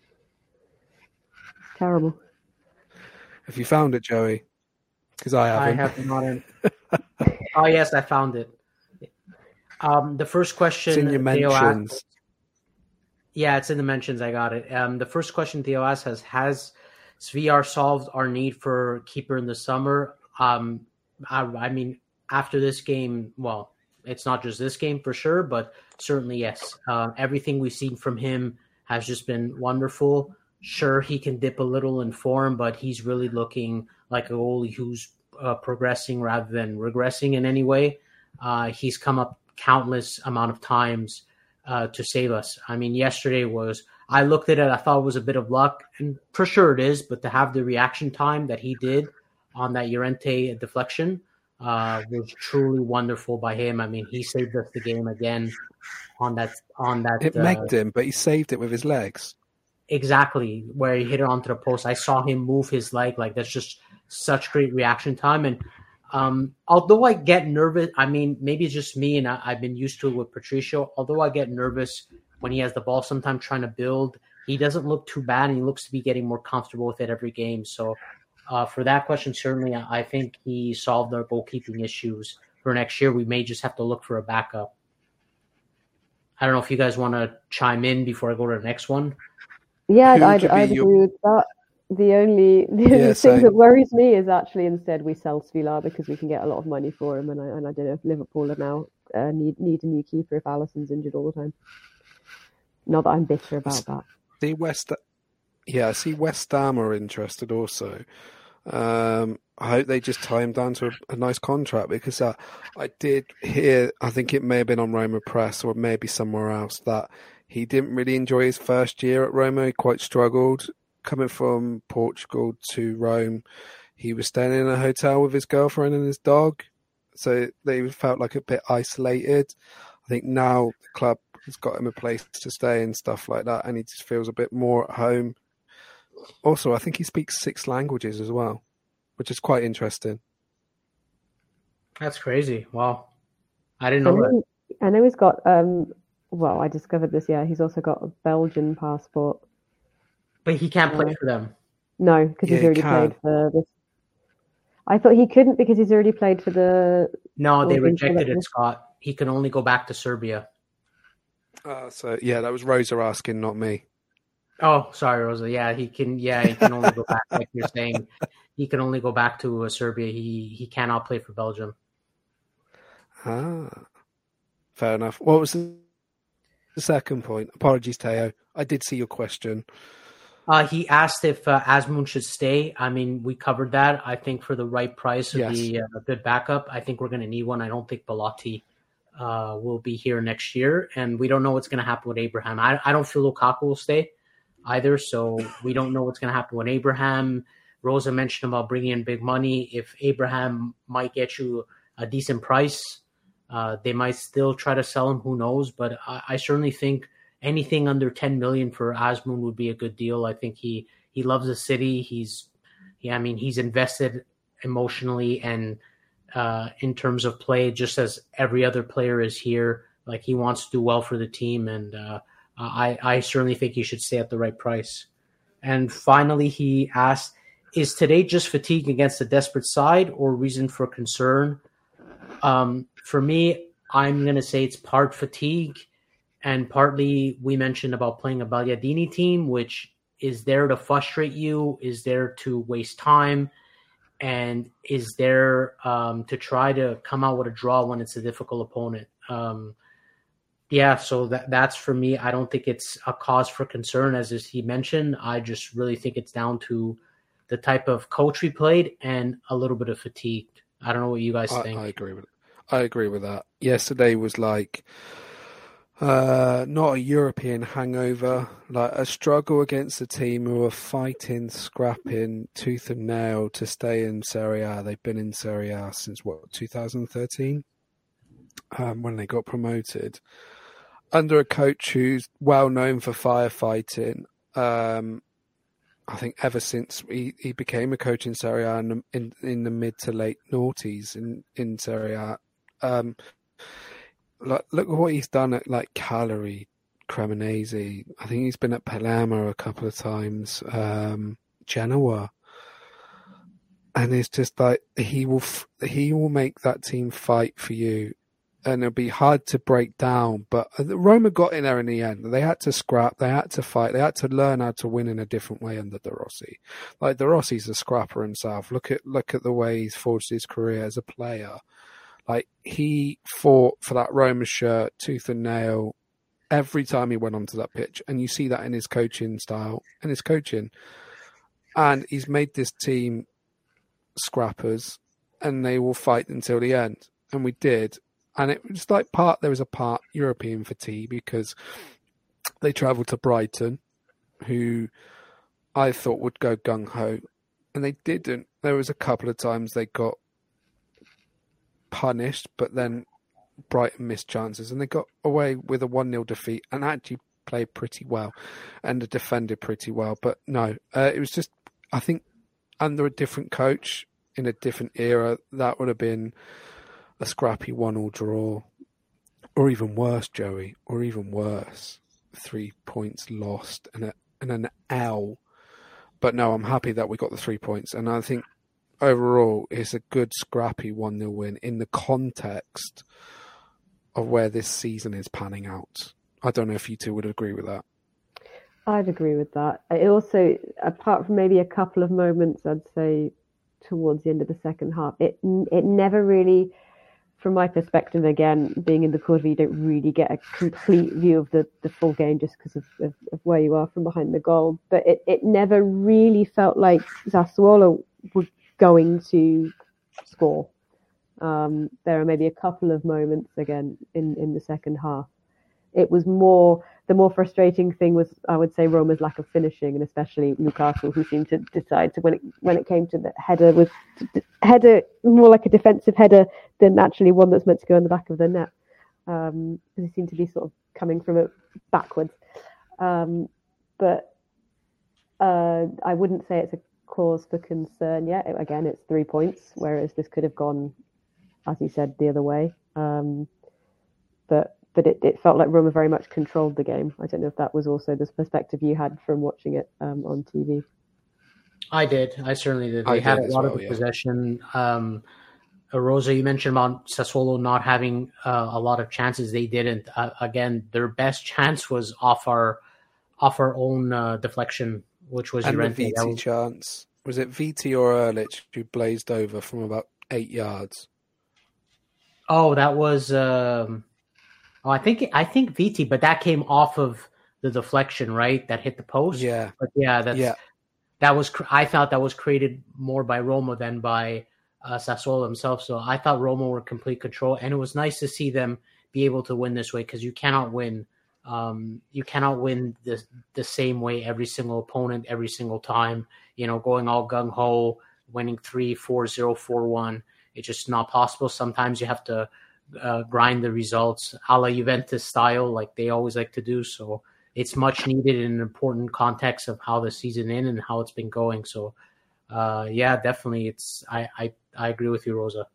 Terrible. Have you found it, Joey? Because I haven't. I have not. In... oh yes, I found it. Um, the first question It's in your Theo mentions. asked, yeah, it's in the mentions. I got it. Um, the first question Theo asked has, has Sviar solved our need for keeper in the summer? Um, I, I mean, after this game, well, it's not just this game for sure, but certainly yes. Uh, everything we've seen from him has just been wonderful. Sure, he can dip a little in form, but he's really looking like a goalie who's uh, progressing rather than regressing in any way. Uh, he's come up countless amount of times uh, to save us. I mean, yesterday was, I looked at it, I thought it was a bit of luck, and for sure it is, but to have the reaction time that he did on that Llorente deflection uh, was truly wonderful by him. I mean, he saved us the game again on that. On that, It uh, megged him, but he saved it with his legs. Exactly, where he hit it onto the post. I saw him move his leg. Like, that's just such great reaction time. And um, although I get nervous, I mean, maybe it's just me and I, I've been used to it with Patricio. Although I get nervous when he has the ball, sometimes trying to build, he doesn't look too bad, and he looks to be getting more comfortable with it every game. So uh, for that question, certainly I think he solved our goalkeeping issues. For next year, we may just have to look for a backup. I don't know if you guys want to chime in before I go to the next one. Yeah, Who I'd, would I'd be agree your- with that. The only the Yeah, only thing same. that worries me is actually instead we sell Svilar because we can get a lot of money for him, and I and I don't know if Liverpool are now uh, need need a new keeper if Alisson's injured all the time. Not that I'm bitter about that. See West, yeah, I see West Ham are interested also. Um, I hope they just tie him down to a, a nice contract, because uh, I did hear, I think it may have been on Roma Press or maybe somewhere else, that he didn't really enjoy his first year at Roma. He quite struggled coming from Portugal to Rome. He was staying in a hotel with his girlfriend and his dog, so they felt like a bit isolated. I think now the club has got him a place to stay and stuff like that, and he just feels a bit more at home. Also, I think he speaks six languages as well, which is quite interesting. That's crazy. Wow. I didn't I know that. know, I know he's got um. Well, I discovered this. Yeah, he's also got a Belgian passport. But he can't play Uh, for them. No, because Yeah, he's he already can. played for this. I thought he couldn't because he's already played for the. No, they Well, he's rejected got- it, Scott. He can only go back to Serbia. Uh, so yeah, that was Rosa asking, not me. Oh, sorry, Rosa. Yeah, he can. Yeah, he can only go back. Like you're saying, he can only go back to uh, Serbia. He he cannot play for Belgium. Ah, fair enough. What was the, the second point? Apologies, Teo. I did see your question. Uh, he asked if uh, Asmund should stay. I mean, we covered that. I think for the right price of Yes. the uh, good backup, I think we're going to need one. I don't think Belotti uh, will be here next year, and we don't know what's going to happen with Abraham. I, I don't feel Lukaku will stay either, so we don't know what's going to happen with Abraham. Rosa mentioned about bringing in big money. If Abraham might get you a decent price, uh, they might still try to sell him. Who knows? But I, I certainly think anything under ten million for Asmund would be a good deal. I think he, he loves the city. He's, yeah, I mean, he's invested emotionally and uh, in terms of play, just as every other player is here. Like, he wants to do well for the team, and uh, I, I certainly think he should stay at the right price. And finally, he asked, is today just fatigue against a desperate side or reason for concern? Um, for me, I'm going to say it's part fatigue. And partly we mentioned about playing a Bagliardini team, which is there to frustrate you, is there to waste time, and is there um, to try to come out with a draw when it's a difficult opponent. Um, yeah, so that that's for me. I don't think it's a cause for concern, as he mentioned. I just really think it's down to the type of coach we played and a little bit of fatigue. I don't know what you guys I, think. I agree with I agree with that. Yesterday was like uh, not a European hangover, like a struggle against a team who are fighting, scrapping tooth and nail to stay in Serie A. They've been in Serie A since what, two thousand thirteen, um, when they got promoted, under a coach who's well known for firefighting. Um, I think ever since he, he became a coach in Serie A in the, in, in the mid to late noughties in, in Serie A. Um, look, look at what he's done at like Cagliari, Cremonese. I think he's been at Palermo a couple of times, um, Genoa. And it's just like he will f- he will make that team fight for you and it'll be hard to break down. But Roma got in there in the end. They had to scrap. They had to fight. They had to learn how to win in a different way under De Rossi. Like De Rossi's a scrapper himself. Look at look at the way he's forged his career as a player. Like he fought for that Roma shirt tooth and nail every time he went onto that pitch, and you see that in his coaching style and his coaching. And he's made this team scrappers, and they will fight until the end. And we did. And it was like part, there was a part European fatigue because they travelled to Brighton, who I thought would go gung-ho, and they didn't. There was a couple of times they got punished, but then Brighton missed chances, and they got away with a one nil defeat and actually played pretty well and defended pretty well. But no, uh, it was just, I think, under a different coach in a different era, that would have been a scrappy one-all draw, or even worse, Joey, or even worse, three points lost and, a, and an L. But no, I'm happy that we got the three points, and I think overall it's a good scrappy one nil win in the context of where this season is panning out. I don't know if you two would agree with that. I'd agree with that. It also, apart from maybe a couple of moments, I'd say towards the end of the second half, it it never really, from my perspective, again, being in the quarter, you don't really get a complete view of the, the full game just because of, of, of where you are from behind the goal. But it, it never really felt like Sassuolo were going to score. Um, there are maybe a couple of moments, again, in, in the second half. It was more, the more frustrating thing was, I would say, Roma's lack of finishing, and especially Lukaku, who seemed to decide to, when it when it came to the header, was header more like a defensive header than actually one that's meant to go in the back of the net. Um, he seemed to be sort of coming from it backwards. Um, but uh, I wouldn't say it's a cause for concern yet. It, again, it's three points, whereas this could have gone, as you said, the other way. Um, but But it, it felt like Roma very much controlled the game. I don't know if that was also the perspective you had from watching it um, on T V. I did. I certainly did. They I had did a as lot well, of the yeah. possession. Um, Rosa, you mentioned about Sassuolo not having uh, a lot of chances. They didn't. Uh, again, their best chance was off our off our own uh, deflection, which was And the Llorente. V That T was- chance. Was it V T or Ehrlich who blazed over from about eight yards? Oh, that was. Um, oh, I think I think V T, but that came off of the deflection, right? That hit the post. Yeah. But yeah, that's Yeah. that was. cr- I thought that was created more by Roma than by uh, Sassuolo themselves. So I thought Roma were complete control, and it was nice to see them be able to win this way, because you cannot win. Um, you cannot win the the same way every single opponent every single time. You know, going all gung ho, winning three, four, zero, four, one. It's just not possible. Sometimes you have to uh, grind the results, a la Juventus style, like they always like to do. So it's much needed in an important context of how the season in and how it's been going. So uh, yeah, definitely, it's I, I I agree with you, Rosa.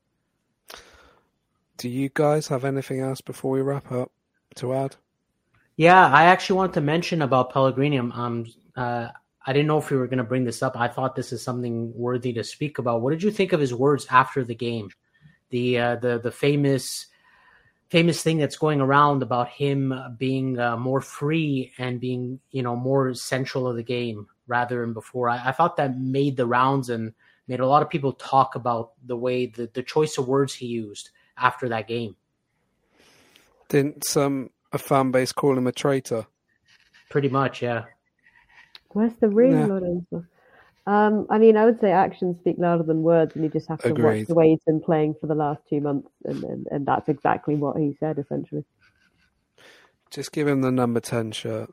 Do you guys have anything else before we wrap up to add? Yeah, I actually wanted to mention about Pellegrini. Um, uh, I didn't know if we were going to bring this up. I thought this is something worthy to speak about. What did you think of his words after the game? The uh, the the famous famous thing that's going around about him being uh, more free and being, you know, more central of the game rather than before. I, I thought that made the rounds and made a lot of people talk about the way the, the choice of words he used after that game. Didn't some a fan base call him a traitor? Pretty much, yeah. Where's the ring, Yeah. Lorenzo? Um, I mean, I would say actions speak louder than words, and you just have to Agreed. watch the way he's been playing for the last two months, and, and, and that's exactly what he said, essentially. Just give him the number ten shirt.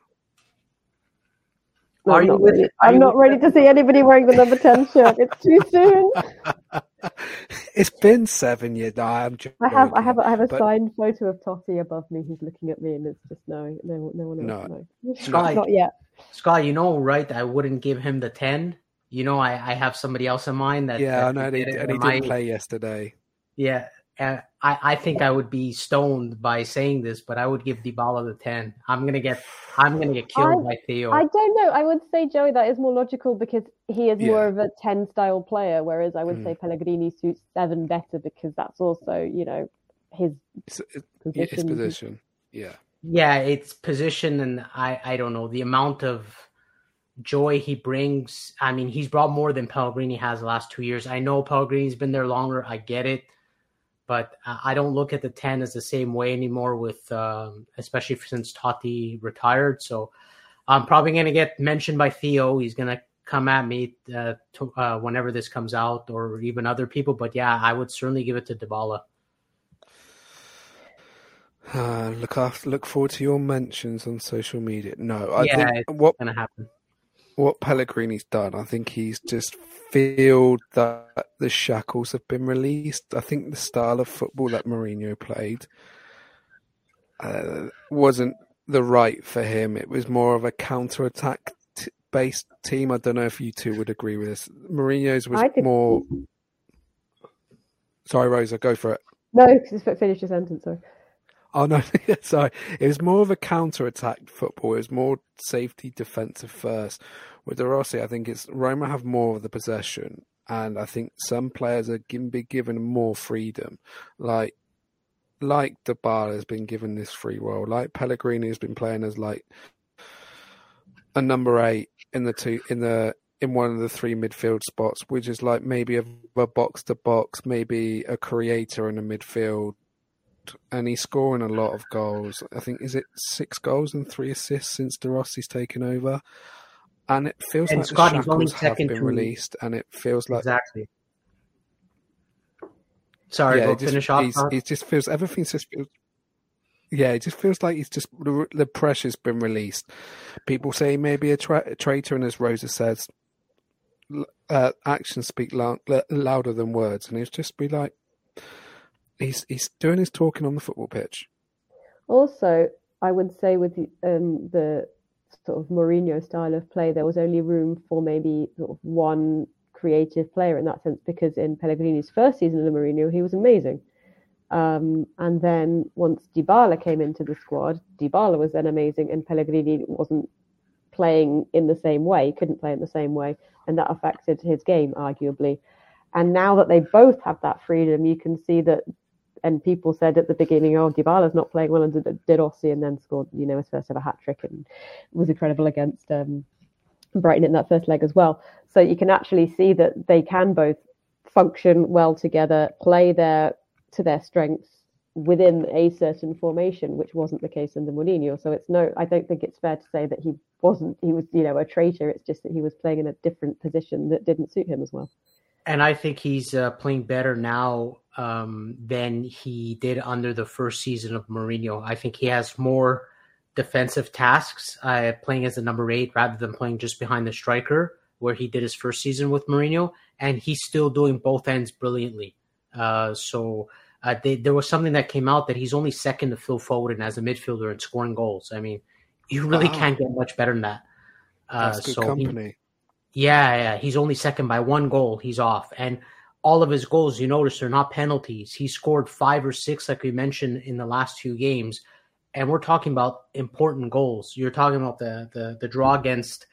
Are I'm you not with- ready, are I'm you not with ready to see anybody wearing the number ten shirt. It's too soon. It's been seven years. No, I'm joking. I have, I have, I have a But- signed photo of Totti above me. He's looking at me, and it's just no, no, no one else. No. No, Sky. not yet. Scott, you know, right? I wouldn't give him the ten. You know, I, I have somebody else in mind that. Yeah, that I know. could And he, get it and he in my- didn't play yesterday. Yeah, uh, I, I think I would be stoned by saying this, but I would give Dybala the ten. I'm gonna get, I'm gonna get killed I- by Theo. I don't know. I would say, Joey, that is more logical because he is more Yeah. of a ten style player, whereas I would Mm. say Pellegrini suits seven better because that's also, you know, his It's, it, position. His position, yeah. Yeah, it's position, and I, I don't know, the amount of joy he brings. I mean, he's brought more than Pellegrini has the last two years. I know Pellegrini's been there longer. I get it. But I don't look at the ten as the same way anymore with, um, especially since Totti retired. So I'm probably going to get mentioned by Theo. He's going to come at me uh, to, uh, whenever this comes out, or even other people. But yeah, I would certainly give it to Dybala. Uh, look after, look forward to your mentions on social media. No, I yeah, think it's what going to happen. What Pellegrini's done, I think he's just feel that the shackles have been released. I think the style of football that Mourinho played uh, wasn't the right for him. It was more of a counter-attack t- based team. I don't know if you two would agree with this. Mourinho's was think... more... Sorry, Rosa, go for it. No, just finish your sentence, sorry. Oh, no, sorry. It was more of a counter-attack football. It was more safety defensive first. With De Rossi, I think it's Roma have more of the possession, and I think some players are given, be given more freedom. Like like Dybala has been given this free role. Like Pellegrini has been playing as like a number eight in the two in the in one of the three midfield spots, which is like maybe a, a box to box, maybe a creator in the midfield. And he's scoring a lot of goals. I think, is it six goals and three assists since De Rossi's taken over? And it feels and like Scott, the shackles have been to... released, and it feels like exactly. Sorry, yeah, go it just, finish off. It just feels everything's just feels, yeah, it just feels like it's just the, the pressure's been released. People say he may be a, tra- a traitor, and as Rosa says, uh, actions speak lo- louder than words, and it's just be like. He's he's doing his talking on the football pitch. Also, I would say with the, um, the sort of Mourinho style of play, there was only room for maybe sort of one creative player in that sense, because in Pellegrini's first season under Mourinho, he was amazing. Um, and then once Dybala came into the squad, Dybala was then amazing, and Pellegrini wasn't playing in the same way, couldn't play in the same way, and that affected his game, arguably. And now that they both have that freedom, you can see that. And people said at the beginning, oh, Dybala's not playing well under De Rossi, and then scored, you know, his first ever hat-trick and was incredible against um, Brighton in that first leg as well. So you can actually see that they can both function well together, play their to their strengths within a certain formation, which wasn't the case under Mourinho. So it's no, I don't think it's fair to say that he wasn't, he was, you know, a traitor. It's just that he was playing in a different position that didn't suit him as well. And I think he's uh, playing better now um, than he did under the first season of Mourinho. I think he has more defensive tasks uh, playing as a number eight rather than playing just behind the striker, where he did his first season with Mourinho. And he's still doing both ends brilliantly. Uh, so uh, they, there was something that came out that he's only second to Phil Foden as a midfielder in scoring goals. I mean, you really wow. can't get much better than that. Uh, That's good so company. He, Yeah, yeah, he's only second by one goal. He's off. And all of his goals, you notice, are not penalties. He scored five or six, like we mentioned, in the last two games. And we're talking about important goals. You're talking about the the, the draw against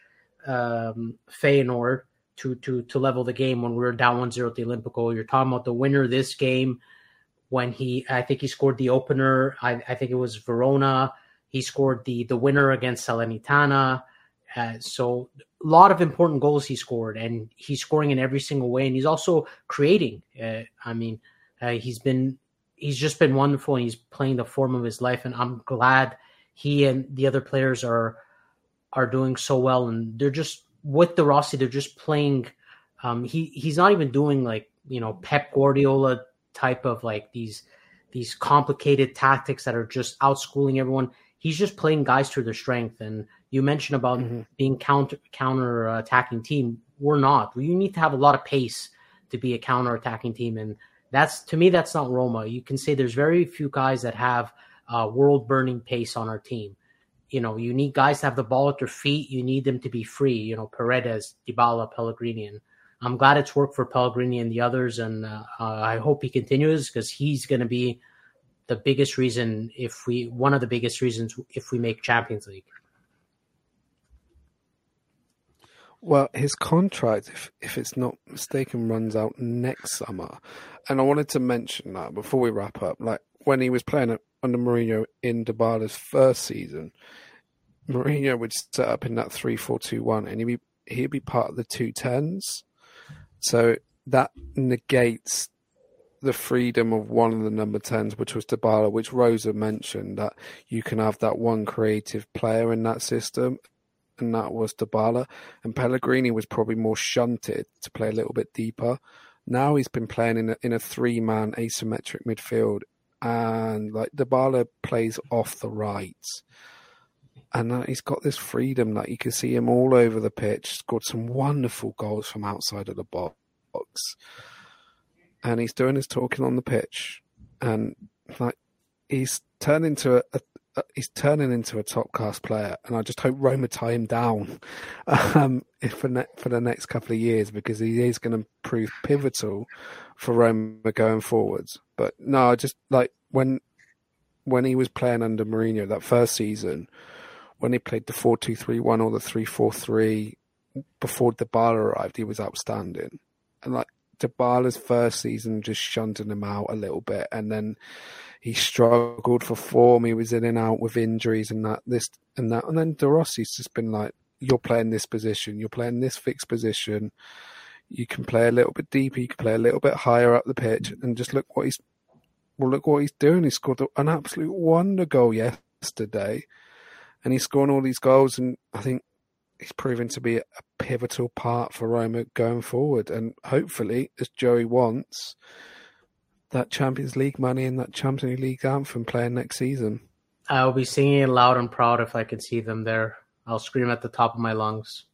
um, Feyenoord to, to, to level the game when we were down one zero at the Olympico. You're talking about the winner this game when he, I think he scored the opener. I, I think it was Verona. He scored the, the winner against Salernitana. Uh, so a lot of important goals he scored, and he's scoring in every single way. And he's also creating. Uh, I mean, uh, he's been, he's just been wonderful, and he's playing the form of his life. And I'm glad he and the other players are, are doing so well. And they're just with De Rossi, they're just playing. Um, he, he's not even doing like, you know, Pep Guardiola type of like these, these complicated tactics that are just outschooling everyone. He's just playing guys to their strength. And you mentioned about mm-hmm. being counter counter uh, attacking team. We're not. You need to have a lot of pace to be a counter attacking team, and that's to me that's not Roma. You can say there's very few guys that have uh, world burning pace on our team. You know, you need guys to have the ball at their feet. You need them to be free. You know, Paredes, Dybala, Pellegrini. And I'm glad it's worked for Pellegrini and the others, and uh, uh, I hope he continues because he's going to be the biggest reason if we one of the biggest reasons if we make Champions League. Well, his contract, if if it's not mistaken, runs out next summer. And I wanted to mention that before we wrap up. Like, when he was playing under Mourinho in Dybala's first season, Mourinho would set up in that three four two one, and he'd be, he'd be part of the two tens. So that negates the freedom of one of the number tens, which was Dybala, which Rosa mentioned, that you can have that one creative player in that system. And that was Dybala. And Pellegrini was probably more shunted to play a little bit deeper. Now he's been playing in a, in a three-man asymmetric midfield, and like Dybala plays off the right, and uh, he's got this freedom that you can see him all over the pitch. Scored some wonderful goals from outside of the box, and he's doing his talking on the pitch, and like he's turned into a, a he's turning into a top class player, and I just hope Roma tie him down um, for ne- for the next couple of years, because he is going to prove pivotal for Roma going forwards. But no, I just like when when he was playing under Mourinho that first season, when he played the four two three one or the three four three before Dybala arrived, he was outstanding. And like Dybala's first season just shunted him out a little bit, and then he struggled for form. He was in and out with injuries and that, this and that. And then De Rossi's just been like, you're playing this position, you're playing this fixed position. You can play a little bit deeper, you can play a little bit higher up the pitch, and just look what he's well, look what he's doing. He scored an absolute wonder goal yesterday, and he's scoring all these goals. And I think he's proven to be a pivotal part for Roma going forward. And hopefully, as Joey wants, that Champions League money and that Champions League anthem playing next season. I'll be singing it loud and proud if I can see them there. I'll scream at the top of my lungs.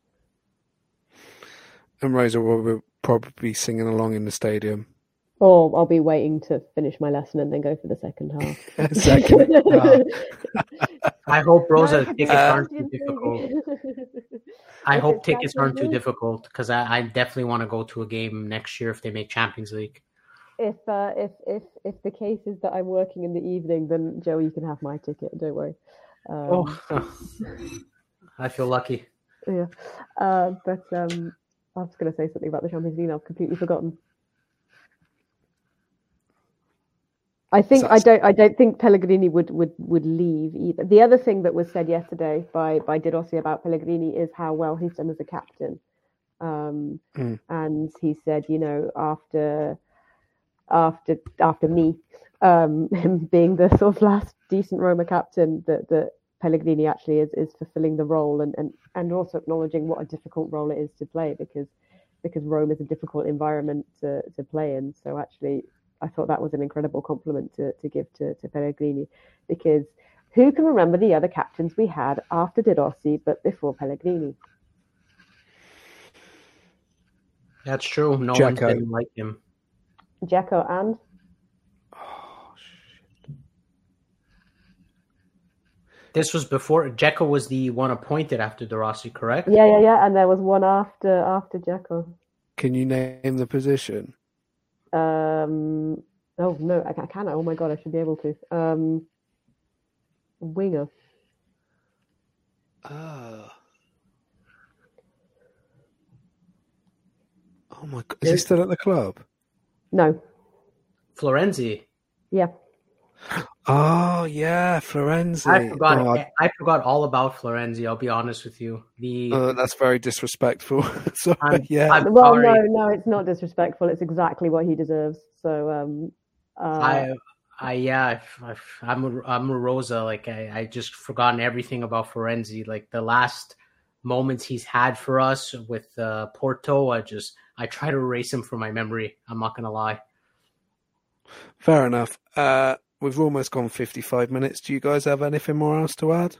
And Rosa will probably be singing along in the stadium. Or I'll be waiting to finish my lesson and then go for the second half. second half. I hope Rosa tickets uh, aren't too difficult. I hope tickets aren't too difficult, because I, I definitely want to go to a game next year if they make Champions League. If uh, if if if the case is that I'm working in the evening, then Joey, you can have my ticket. Don't worry. Um, oh, I feel lucky. Yeah, uh, but um, I was going to say something about the Champions League. I've completely forgotten. I think I don't. I don't think Pellegrini would, would, would leave either. The other thing that was said yesterday by by De Rossi about Pellegrini is how well he's done as a captain, um, mm. and he said, you know, after. after after me um, him being the sort of last decent Roma captain, that, that Pellegrini actually is, is fulfilling the role, and, and, and also acknowledging what a difficult role it is to play, because because Rome is a difficult environment to, to play in. So actually, I thought that was an incredible compliment to, to give to, to Pellegrini, because who can remember the other captains we had after De Rossi but before Pellegrini? That's true. No Dzeko. one didn't like him. Dzeko and? Oh, shit. This was before Dzeko was the one appointed after De Rossi, correct? Yeah, yeah, yeah. And there was one after after Dzeko. Can you name the position? Um. Oh no, I can't. Oh my god, I should be able to. Um. Winger. Ah. Oh my god, is he still at the club? No. Florenzi. Yeah. Oh yeah, Florenzi. I forgot. Oh, I... I forgot all about Florenzi. I'll be honest with you. The oh, that's very disrespectful. Sorry. I'm, yeah. I'm well, sorry. no, no, it's not disrespectful. It's exactly what he deserves. So, um, uh... I, I, yeah, I, I'm, a, I'm a Rosa. Like I, I just forgotten everything about Florenzi. Like the last moments he's had for us with uh, Porto, I just, I try to erase him from my memory. I'm not gonna lie. Fair enough. Uh, we've almost gone fifty-five minutes. Do you guys have anything more else to add?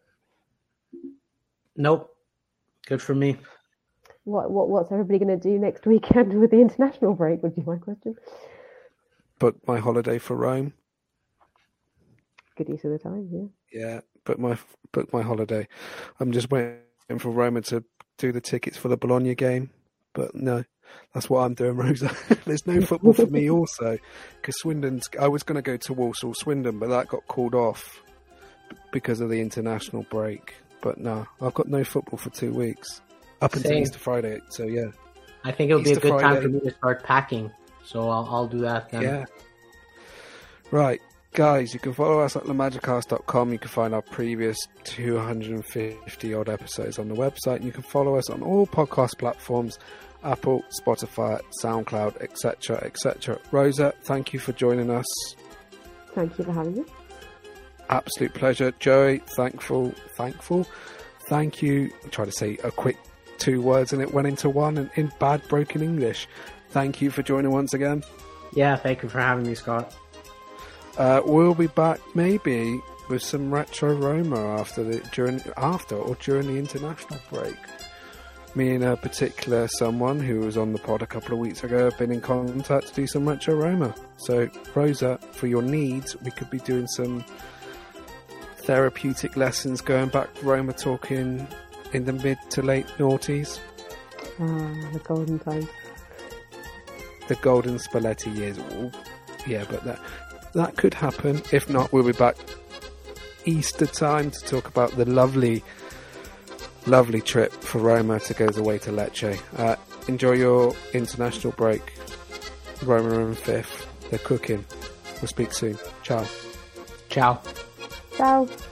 Nope. Good for me. What what what's everybody going to do next weekend with the international break? Would be my question. Book my holiday for Rome. Good use of the time, yeah. Yeah, book my book my holiday. I'm just waiting for Roma to do the tickets for the Bologna game. But no, that's what I'm doing, Rosa. There's no football for me also, because Swindon's. I was going to go to Walsall, Swindon, but that got called off because of the international break. But no, I've got no football for two weeks. up until Same. Easter Friday. So yeah, I think it would be a Easter good time Friday. for me to start packing. So I'll, I'll do that then. yeah. Right, guys, you can follow us at the magicast dot com. You can find our previous two hundred fifty odd episodes on the website. And you can follow us on all podcast platforms: Apple, Spotify, SoundCloud, et cetera, et cetera. Rosa, thank you for joining us. Thank you for having me. Absolute pleasure. Joey, thankful, thankful. Thank you. I tried to say a quick two words and it went into one and in bad broken English. Thank you for joining once again. Yeah, thank you for having me, Scott. Uh, we'll be back maybe with some retro Roma after the during after or during the international break. Me and a particular someone who was on the pod a couple of weeks ago have been in contact to do some retro Roma. So Rosa, for your needs, we could be doing some therapeutic lessons going back Roma talking in the mid to late noughties. Ah, the golden times. The golden Spalletti years. Ooh, yeah, but that that could happen. If not, we'll be back Easter time to talk about the lovely, lovely trip for Roma to go away to Lecce. Uh, enjoy your international break. Roma and fifth. They're cooking. We'll speak soon. Ciao. Ciao. Ciao.